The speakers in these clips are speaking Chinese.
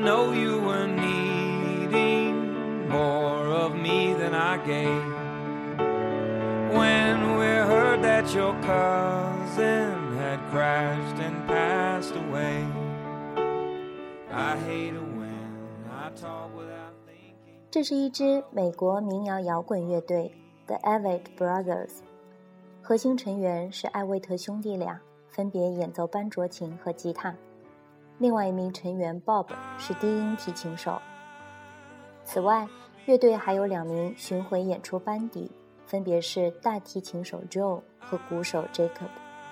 know you were needing more of me than I gave. When we heard that your cousin had crashed and passed away, I hate it when I talk without thinking. 这是一支美国民谣摇滚乐队 The Avett Brothers， 核心成员是艾维特兄弟俩，分别演奏班卓琴和吉他，另外一名成员 Bob 是低音提琴手。此外，乐队还有2名巡回演出班底，分别是大提琴手 Joe 和鼓手 Jacob。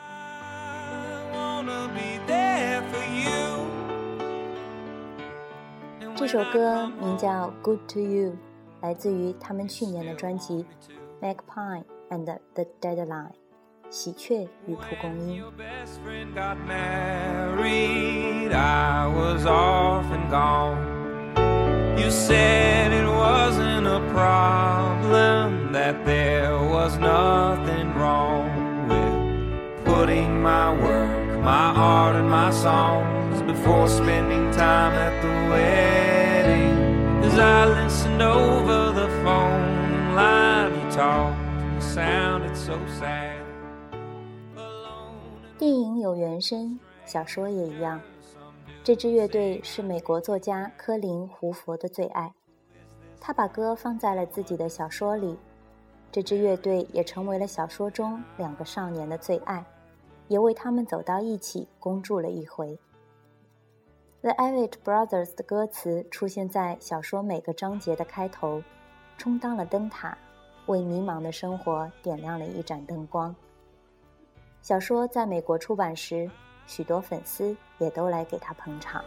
这首歌名叫 Good to You， 来自于他们去年的专辑 Magpie and the Deadline， 喜鹊与蒲公英。 I was off and gone. You said it wasn't a problem, that there was nothing wrong with putting my work, my art and my songs before spending time at the wedding. As I listened over the phone line, you talked, you sounded so sad. 电影有原声，小说也一样。这支乐队是美国作家科林·胡佛的最爱，他把歌放在了自己的小说里。这支乐队也成为了小说中2个少年的最爱，也为他们走到一起恭祝了一回。The Avett Brothers 的歌词出现在小说每个章节的开头，充当了灯塔，为迷茫的生活点亮了一盏灯光。小说在美国出版时，许多粉丝也都来给他捧场。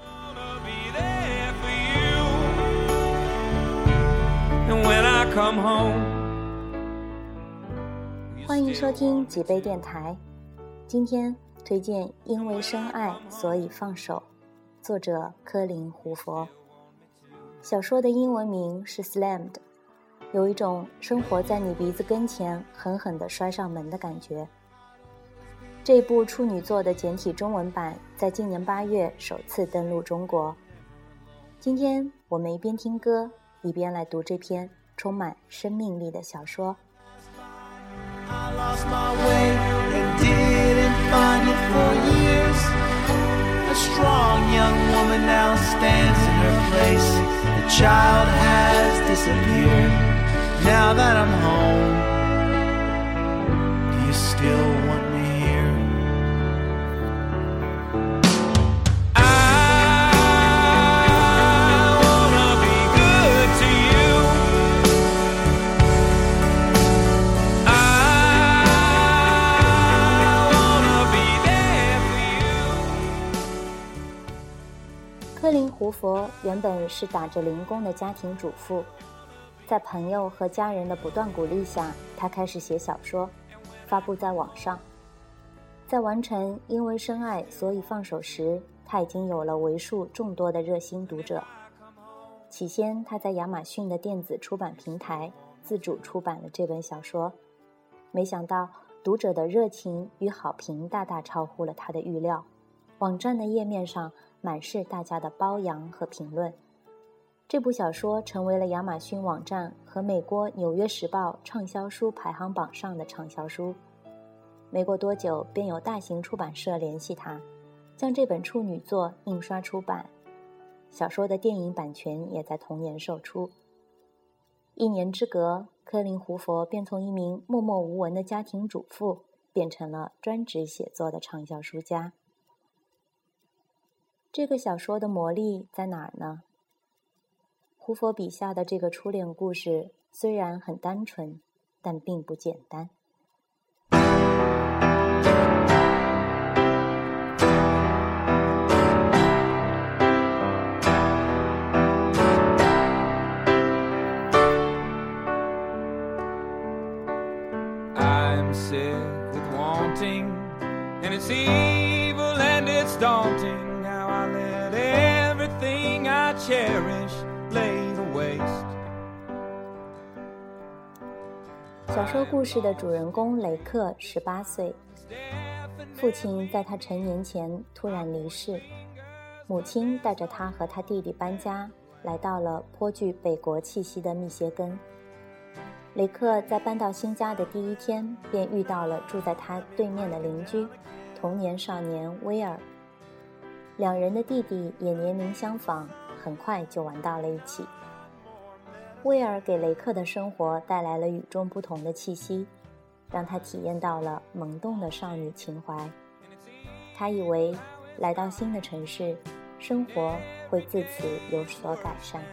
欢迎收听几杯电台，今天推荐《因为深爱所以放手》，作者科林·胡佛。小说的英文名是 Slammed， 有一种生活在你鼻子跟前狠狠地摔上门的感觉。这部处女作的简体中文版在今年8月首次登陆中国。今天我们一边听歌，一边来读这篇充满生命力的小说。 I lost my way and didn't find it for years. A strong young woman now stands in her place. The child has disappeared. Now that I'm home, do you still want me here? I wanna be good to you. I wanna be there for you. 科林·胡佛原本是打着零工的家庭主妇，在朋友和家人的不断鼓励下，他开始写小说，发布在网上。在完成《因为深爱所以放手》时，他已经有了为数众多的热心读者。起先，他在亚马逊的电子出版平台自主出版了这本小说，没想到读者的热情与好评大大超乎了他的预料。网站的页面上满是大家的褒扬和评论。这部小说成为了亚马逊网站和美国《纽约时报》畅销书排行榜上的畅销书。没过多久，便有大型出版社联系他，将这本处女作印刷出版。小说的电影版权也在同年售出。1年之隔，科林·胡佛便从一名默默无闻的家庭主妇变成了专职写作的畅销书家。这个小说的魔力在哪儿呢？胡佛笔下的这个初恋故事虽然很单纯，但并不简单。 I'm sick with wanting, and it's evil and it's daunting how I let everything I cherish lay to waste. 小说故事的主人公雷克18岁，父亲在他成年前突然离世， 母亲带着他和他弟弟搬家，来到了颇具北国气息的密歇根。雷克在搬到新家的第一天，便遇到了住在他对面的邻居，童年少年威尔。两人的弟弟也年龄相仿，很快就玩到了一起。威尔给雷克的生活带来了与众不同的气息，让他体验到了萌动的少女情怀。他以为来到新的城市，生活会自此有所改善。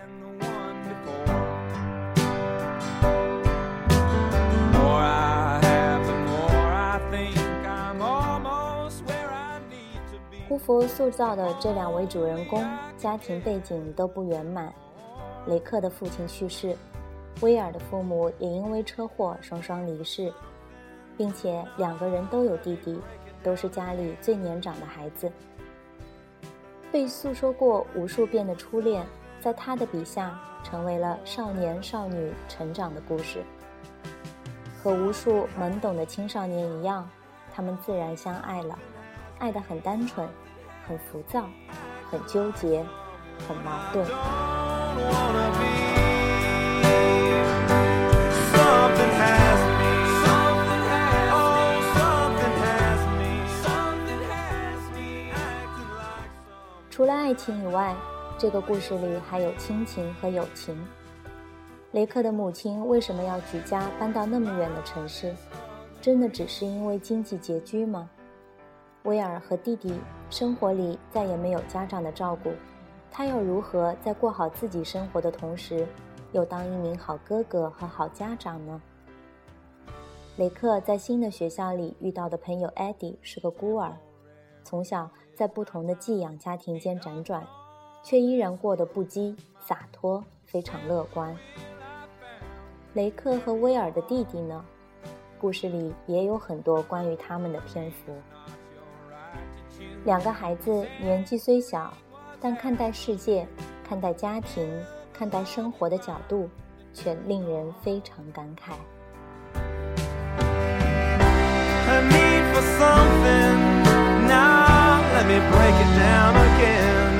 胡佛塑造的这两位主人公家庭背景都不圆满，雷克的父亲去世，威尔的父母也因为车祸双双离世，并且两个人都有弟弟，都是家里最年长的孩子。被诉说过无数遍的初恋，在他的笔下成为了少年少女成长的故事。和无数懵懂的青少年一样，他们自然相爱了，爱得很单纯，很浮躁，很纠结，很矛盾。除了爱情以外，这个故事里还有亲情和友情。雷克的母亲为什么要举家搬到那么远的城市？真的只是因为经济拮据吗？威尔和弟弟生活里再也没有家长的照顾，他要如何在过好自己生活的同时，又当一名好哥哥和好家长呢？雷克在新的学校里遇到的朋友艾迪是个孤儿，从小在不同的寄养家庭间辗转，却依然过得不羁洒脱，非常乐观。雷克和威尔的弟弟呢？故事里也有很多关于他们的篇幅。两个孩子年纪虽小，但看待世界、看待家庭、看待生活的角度，却令人非常感慨。 A need for something, now let me break it down again.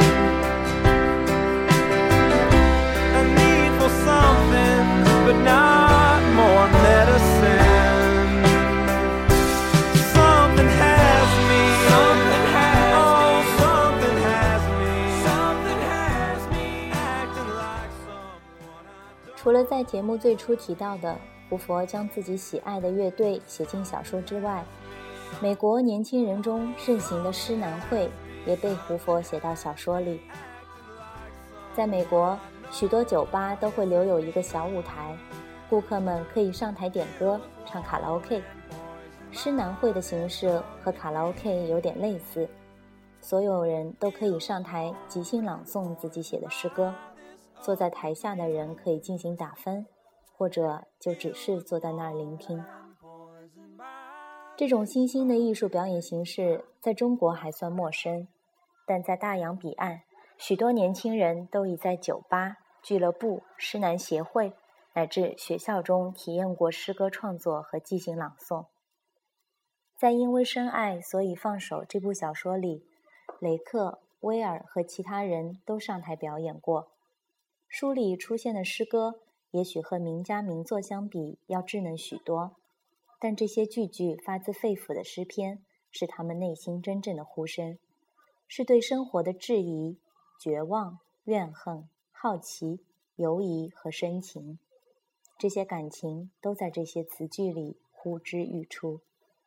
A need for something, but not more medicine. Something has me, something has me, acting like someone I don't. 除了在节目最初提到的胡佛将自己喜爱的乐队写进小说之外，美国年轻人中盛行的诗男会也被胡佛写到小说里。在美国，许多酒吧都会留有一个小舞台，顾客们可以上台点歌，唱卡拉 OK。 诗男会的形式和卡拉 OK 有点类似，所有人都可以上台即兴朗诵自己写的诗歌，坐在台下的人可以进行打分，或者就只是坐在那儿聆听。这种新兴的艺术表演形式在中国还算陌生，但在大洋彼岸，许多年轻人都已在酒吧、俱乐部、诗男协会乃至学校中体验过诗歌创作和即兴朗诵。在因为深爱所以放手这部小说里，雷克、威尔和其他人都上台表演过。书里出现的诗歌也许和名家名作相比要稚嫩许多，但这些句句发自肺腑的诗篇是他们内心真正的呼声，是对生活的质疑、绝望、怨恨、好奇、犹疑和深情。这些感情都在这些词句里呼之欲出。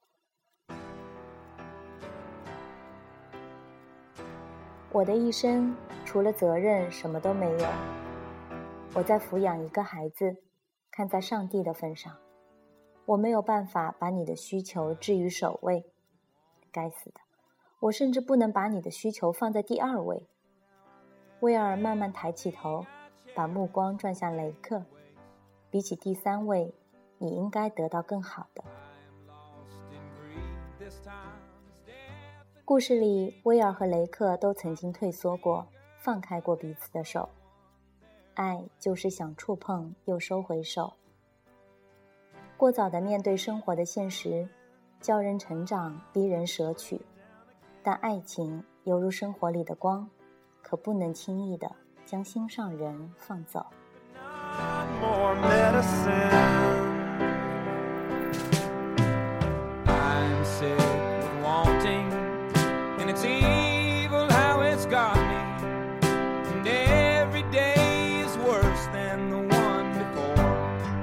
我的一生除了责任什么都没有，我在抚养一个孩子，看在上帝的份上，我没有办法把你的需求置于首位。该死的，我甚至不能把你的需求放在第二位。威尔慢慢抬起头，把目光转向雷克。比起第三位，你应该得到更好的。故事里，威尔和雷克都曾经退缩过，放开过彼此的手。爱就是想触碰又收回手。过早地面对生活的现实，教人成长，逼人舍取。但爱情犹如生活里的光， 可不能轻易地将心上人放走。 More medicine. I'm sick with wanting, and it's evil how it's got me. And every day is worse than the one before.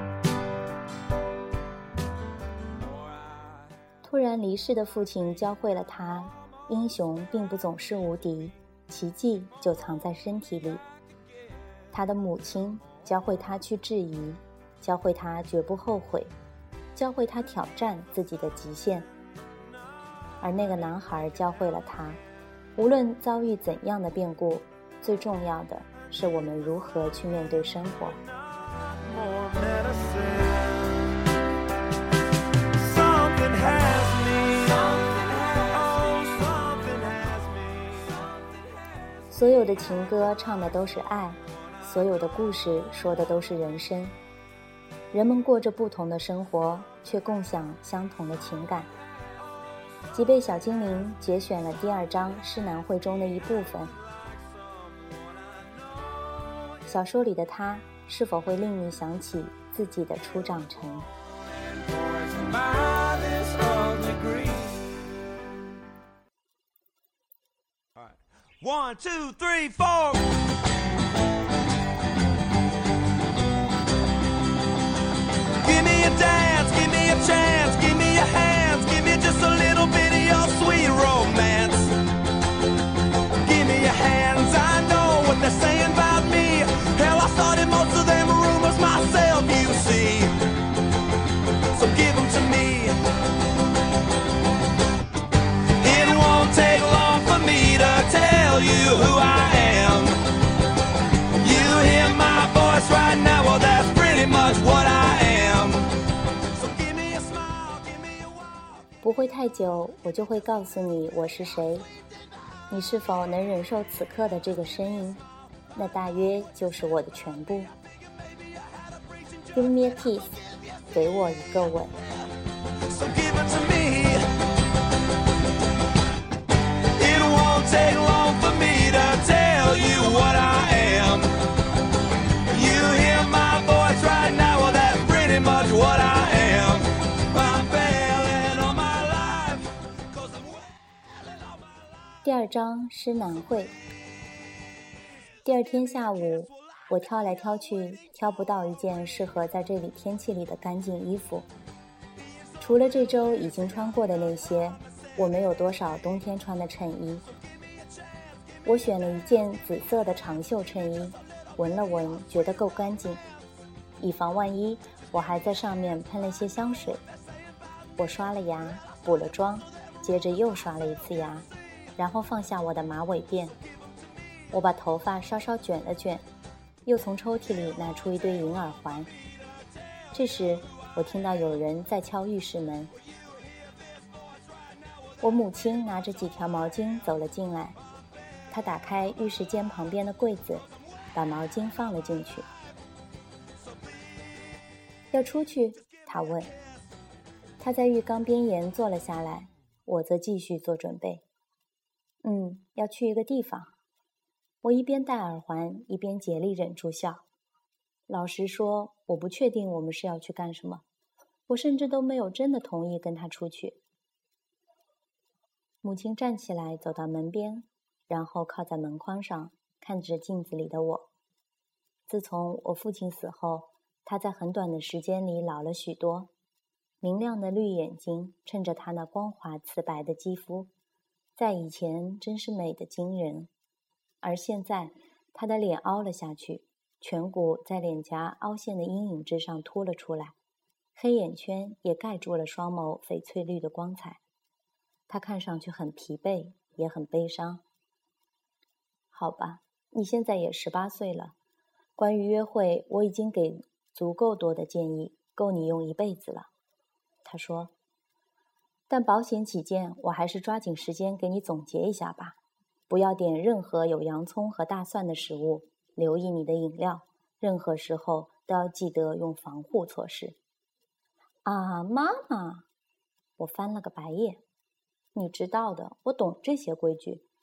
突然离世的父亲教会了他，英雄并不总是无敌，奇迹就藏在身体里。他的母亲教会他去质疑，教会他绝不后悔，教会他挑战自己的极限。而那个男孩教会了他，无论遭遇怎样的变故，最重要的是我们如何去面对生活。 More medicine. Something has me. Oh, something has me. 所有的情歌唱的都是爱，所有的故事说的都是人生。人们过着不同的生活，却共享相同的情感。即被小精灵节选了第2章诗南会中的一部分。小说里的他是否会令你想起自己的初长成？ 1, 2, 3, 4. Give me a dance, give me a chance, give me your hands, give me just a little bit of your sweet romance. Give me your hands, I know what they're saying about me. Hell, I started most of them rumors myself, you see. So give them to me. It won't take long for me to tell you who I am. You hear my voice right now, well that's pretty much what I am. So give me a smile, give me a walk. 不会太久，我就会告诉你我是谁。你是否能忍受此刻的这个声音？那大约就是我的全部。Give me a kiss， 给我一个吻。 So give it to me. It won't take long for me to tell you what I am. You hear my voice right now, well that's pretty much what I am. I'm failing on my life, 'cause I'm wailing on my life. 第2章诗南会。第2天下午，我挑来挑去，挑不到一件适合在这里天气里的干净衣服。除了这周已经穿过的那些，我没有多少冬天穿的衬衣。我选了一件紫色的长袖衬衣，闻了闻，觉得够干净。以防万一，我还在上面喷了些香水。我刷了牙，补了妆，接着又刷了一次牙，然后放下我的马尾辫。我把头发稍稍卷了卷，又从抽屉里拿出一对银耳环。这时我听到有人在敲浴室门。我母亲拿着几条毛巾走了进来，她打开浴室间旁边的柜子，把毛巾放了进去。要出去？她问。她在浴缸边沿坐了下来，我则继续做准备。要去一个地方。我一边戴耳环，一边竭力忍住笑。老实说，我不确定我们是要去干什么，我甚至都没有真的同意跟他出去。母亲站起来走到门边，然后靠在门框上，看着镜子里的我。自从我父亲死后，他在很短的时间里老了许多。明亮的绿眼睛衬着他那光滑瓷白的肌肤，在以前真是美得惊人。而现在他的脸凹了下去，颧骨在脸颊凹陷的阴影之上凸了出来，黑眼圈也盖住了双眸翡翠绿的光彩。他看上去很疲惫，也很悲伤。好吧，你现在也18岁了，关于约会我已经给足够多的建议，够你用一辈子了。他说，但保险起见，我还是抓紧时间给你总结一下吧。不要点任何有洋葱和大蒜的食物，留意你的饮料，任何时候都要记得用防护措施。啊，妈妈！我翻了个白眼。你知道的，我懂这些规矩。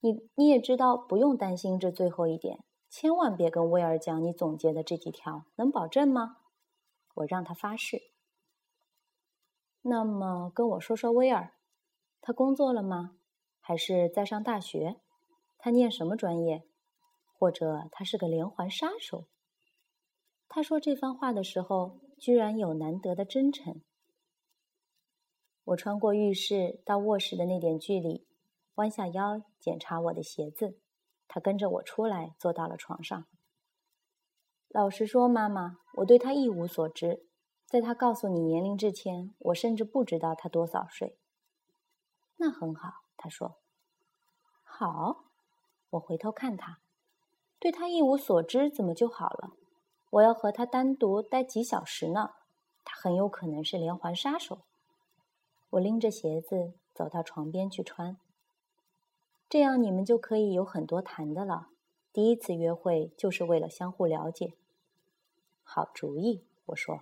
你也知道不用担心这最后一点，千万别跟威尔讲你总结的这几条，能保证吗？我让他发誓。那么跟我说说威尔，他工作了吗？还是在上大学？他念什么专业？或者他是个连环杀手？他说这番话的时候，居然有难得的真诚。我穿过浴室到卧室的那点距离，弯下腰检查我的鞋子。他跟着我出来，坐到了床上。老实说，妈妈，我对他一无所知。在他告诉你年龄之前，我甚至不知道他多少岁。那很好，他说。好，我回头看他。对他一无所知怎么就好了？我要和他单独待几小时呢，他很有可能是连环杀手。我拎着鞋子走到床边去穿。这样你们就可以有很多谈的了。第一次约会就是为了相互了解。好主意，我说。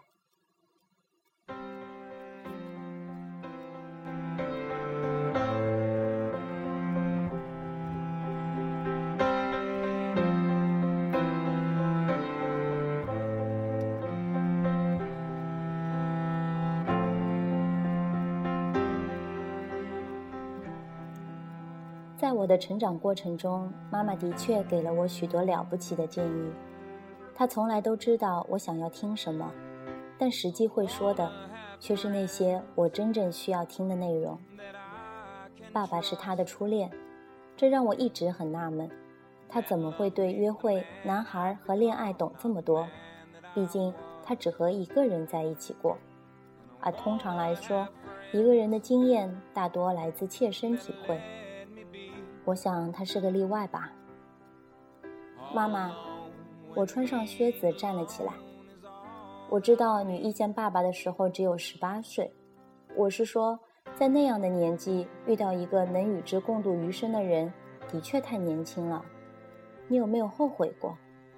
在我的成长过程中，妈妈的确给了我许多了不起的建议。她从来都知道我想要听什么，但实际会说的却是那些我真正需要听的内容。爸爸是她的初恋，这让我一直很纳闷，他怎么会对约会、男孩和恋爱懂这么多？毕竟他只和一个人在一起过，而通常来说，一个人的经验大多来自切身体会。我想他是个例外吧。妈妈，我穿上靴子站了起来。我知道你遇见爸爸的时候只有18岁，我是说，在那样的年纪遇到一个能与之共度余生的人，的确太年轻了。你有没有后悔过？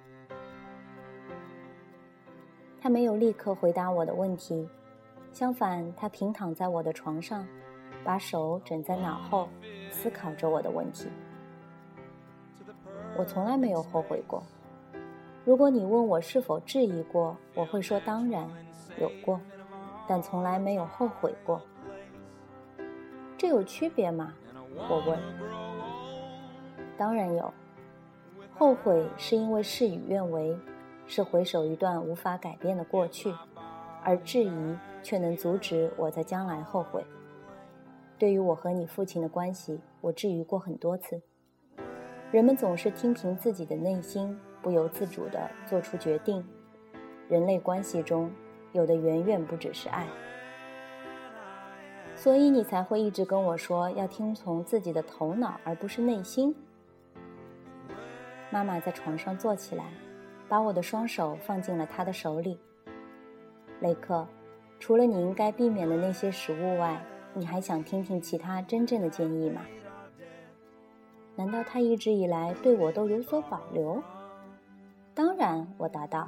他没有立刻回答我的问题，相反，他平躺在我的床上，把手枕在脑后，思考着我的问题。我从来没有后悔过。如果你问我是否质疑过，我会说当然有过，但从来没有后悔过。这有区别吗？我问。当然有。后悔是因为事与愿违，是回首一段无法改变的过去，而质疑却能阻止我在将来后悔。对于我和你父亲的关系，我质疑过很多次。人们总是听凭自己的内心，不由自主地做出决定。人类关系中，有的远远不只是爱。所以你才会一直跟我说要听从自己的头脑，而不是内心。妈妈在床上坐起来，把我的双手放进了她的手里。雷克，除了你应该避免的那些食物外，你还想听听其他真正的建议吗？难道他一直以来对我都有所保留？当然，我答道。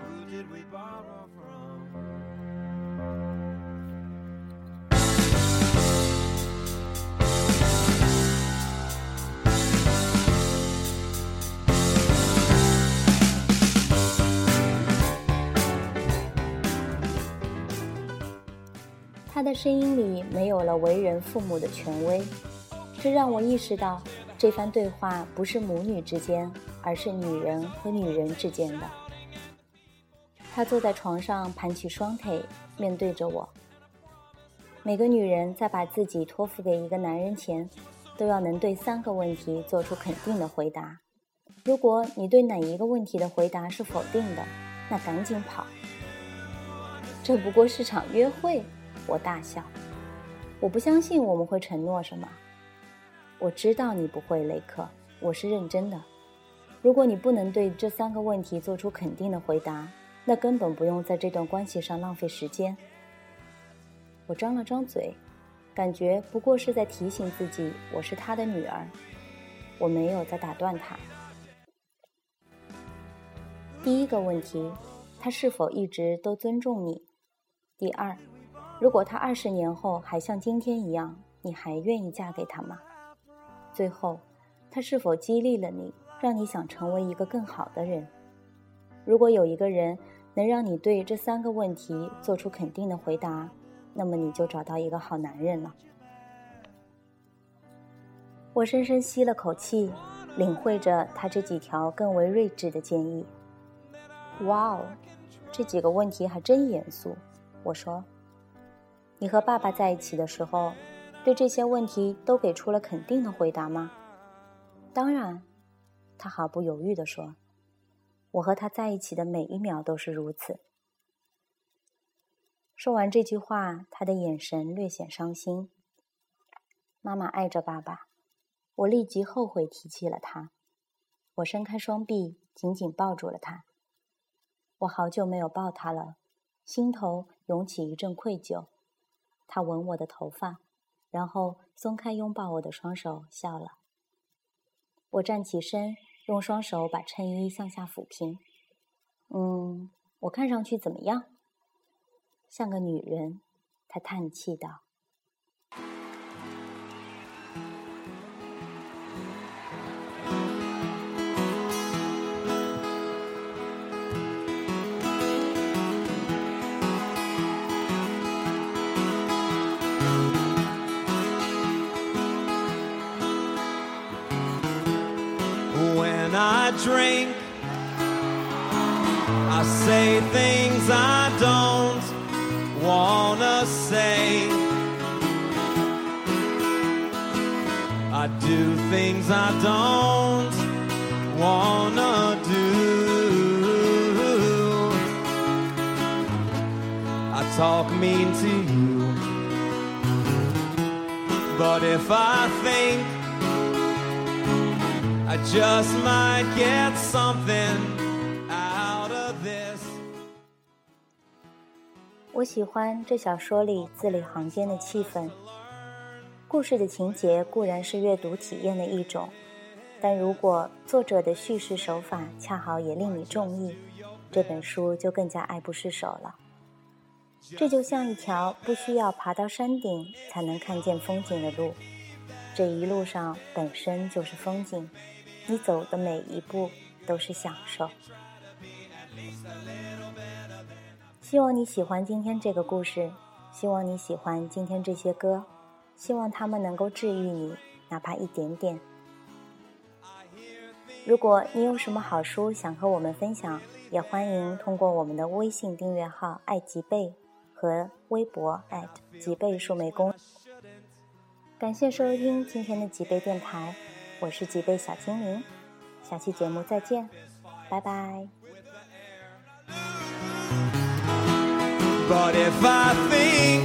他的声音里没有了为人父母的权威，这让我意识到这番对话不是母女之间，而是女人和女人之间的。他坐在床上，盘起双腿，面对着我。每个女人在把自己托付给一个男人前，都要能对3个问题做出肯定的回答。如果你对哪一个问题的回答是否定的，那赶紧跑。这不过是场约会，我大笑。我不相信我们会承诺什么。我知道你不会，雷克，我是认真的。如果你不能对这3个问题做出肯定的回答，那根本不用在这段关系上浪费时间。我张了张嘴，感觉不过是在提醒自己我是他的女儿。我没有再打断他。第一个问题，他是否一直都尊重你？第二，如果他20年后还像今天一样，你还愿意嫁给他吗？最后， 它是否激励了你，让你想成为一个更好的人？如果有一个人能让你对这3个问题做出肯定的回答，那么你就找到一个好男人了。我深深吸了口气，领会着他这几条更为睿智的建议。哇哦，这几个问题还真严肃。我说，你和爸爸在一起的时候，对这些问题都给出了肯定的回答吗？当然，他毫不犹豫地说，我和他在一起的每一秒都是如此。说完这句话，他的眼神略显伤心。妈妈爱着爸爸，我立即后悔提起了他。我伸开双臂，紧紧抱住了他。我好久没有抱他了，心头涌起一阵愧疚。他吻我的头发，然后松开拥抱我的双手，笑了。我站起身，用双手把衬衣向下抚平。我看上去怎么样？像个女人，他叹气道。 When I drink, I say things I don't wanna say. I do things I don't wanna do. I talk mean to you, but if I think I just might get something out of this. 我喜欢这小说里字里行间的气氛。故事的情节固然是阅读体验的一种，但如果作者的叙事手法恰好也令你中意，这本书就更加爱不释手了。这就像一条不需要爬到山顶才能看见风景的路，这一路上本身就是风景，你走的每一步都是享受。希望你喜欢今天这个故事，希望你喜欢今天这些歌，希望它们能够治愈你，哪怕一点点。如果你有什么好书想和我们分享，也欢迎通过我们的微信订阅号爱吉贝和微博吉贝树莓公。感谢收听今天的吉贝电台，我是吉贝小精灵，下期节目再见，拜拜。 But if I think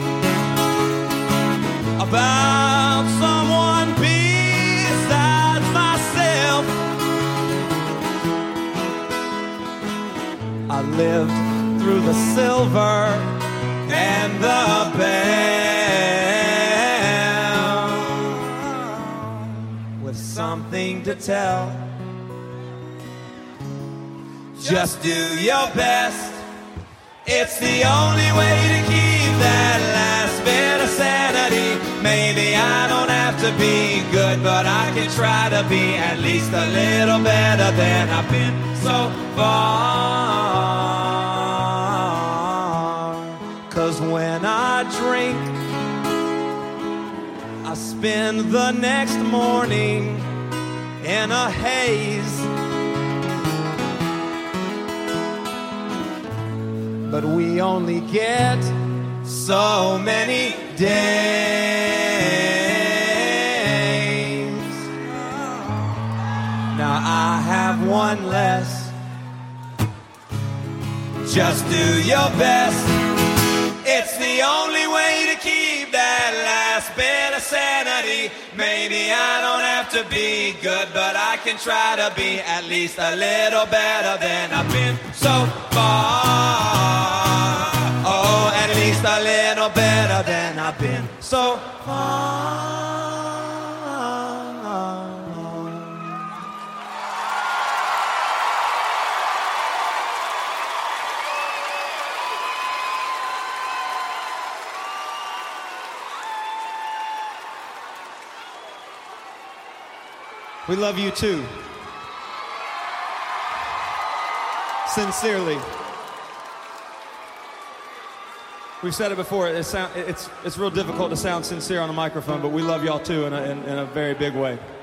about someone besides myself, I lived through the silver and the bell with something to tell. Just do your best. It's the only way to keep that last bit of sanity. Maybe I don't have to be good, but I can try to be at least a little better than I've been so far. 'Cause when I drink, I spend the next morning in a haze. But we only get so many days. Now I have one less. Just do your best. It's the only way to keep that last bit of sanity. Maybe I don't have to be good, but I can try to be at least a little better than I've been so far. Oh, at least a little better than I've been so far. We love you too. Sincerely. We've said it before, it's real difficult to sound sincere on a microphone, but we love y'all too in a very big way.